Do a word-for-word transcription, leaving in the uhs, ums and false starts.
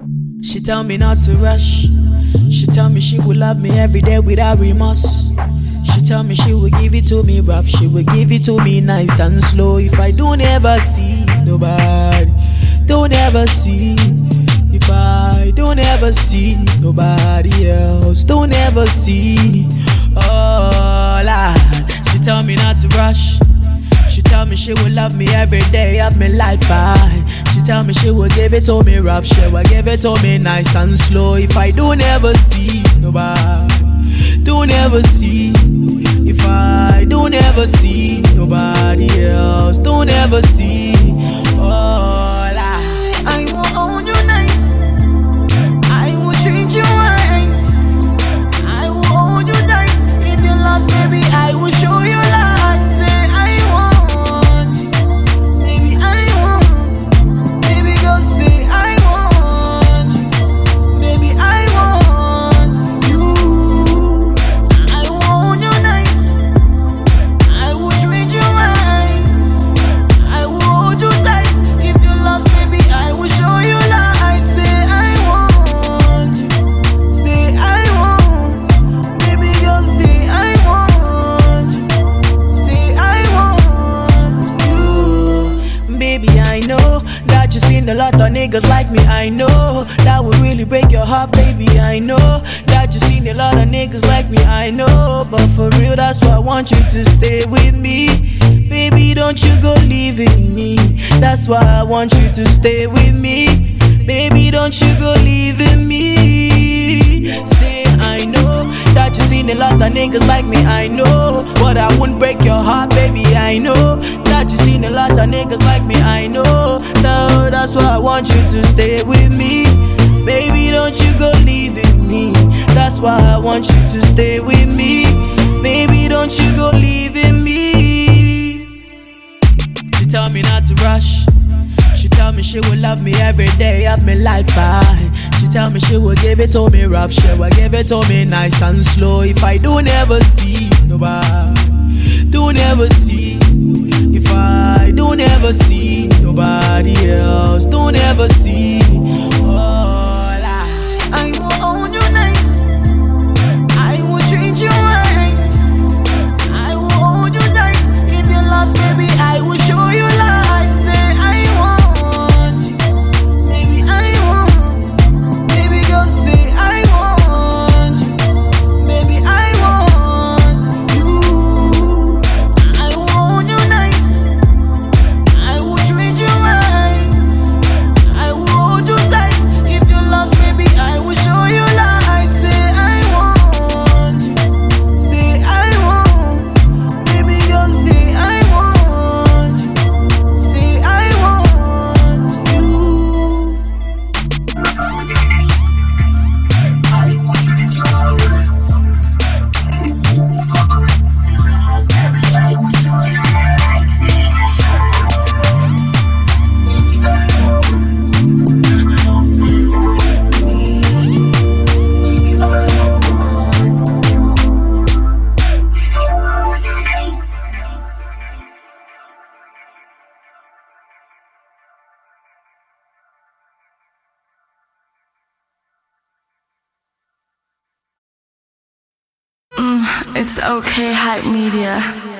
She tell me not to rush. She tell me she will love me every day without remorse. She tell me she will give it to me rough. She will give it to me nice and slow. If I don't ever see nobody, don't ever see. If I don't ever see nobody else, don't ever see. Oh Lord, she tell me not to rush. She tell me she will love me every day of my life. I, she tell me she will give it to me rough. She will give it to me nice and slow. If I don't ever see nobody, don't ever see. If I don't ever see nobody else, don't ever see. Oh, la. I will hold you nice. I will treat you right. I will hold you tight. If you're lost, baby, I will show you light. Say I want you. Baby, I want. Baby, go say I want you. Baby, I want you. I will hold you nice. I will treat you right. I will hold you tight. If you're lost, baby, I will show you light. Say I want you. Say I want. Baby, girl, say I want you. Say I want you. Baby, I know that you seen a lot of niggas like me. I know that will really break your heart, baby. I know that you seen a lot of niggas like me. I know, but for real, that's why I want you to stay with me. Baby, don't you go leaving me. That's why I want you to stay with me. Baby, don't you go leaving me. Say I know that you seen a lot of niggas like me. I know, but I wouldn't break your heart, baby. I know that you seen a lot of niggas like me. I know, no, that's why I want you to stay with me. Baby, don't you go leaving me. That's why I want you to stay with me. Baby, don't you go leaving me. She tell me not to rush. She tell me she will love me every day of my life. I, she tell me she will give it to me rough. She will give it to me nice and slow. If I don't ever see nobody, don't ever see. If I don't ever see nobody else, don't ever see. Oh, la. I will hold you nice. I will treat you right. I will hold you tight. If you're lost, baby, I will show you light. Say I want you. Baby, I want. Baby, girl, say I want you. Baby, I want you. I will hold you nice. I will treat you right. I will hold you tight. If you're lost, baby, I will show you light. Say I want you. Say I want. Baby, girl, say I want you. Say I want you. It's okay, hype media.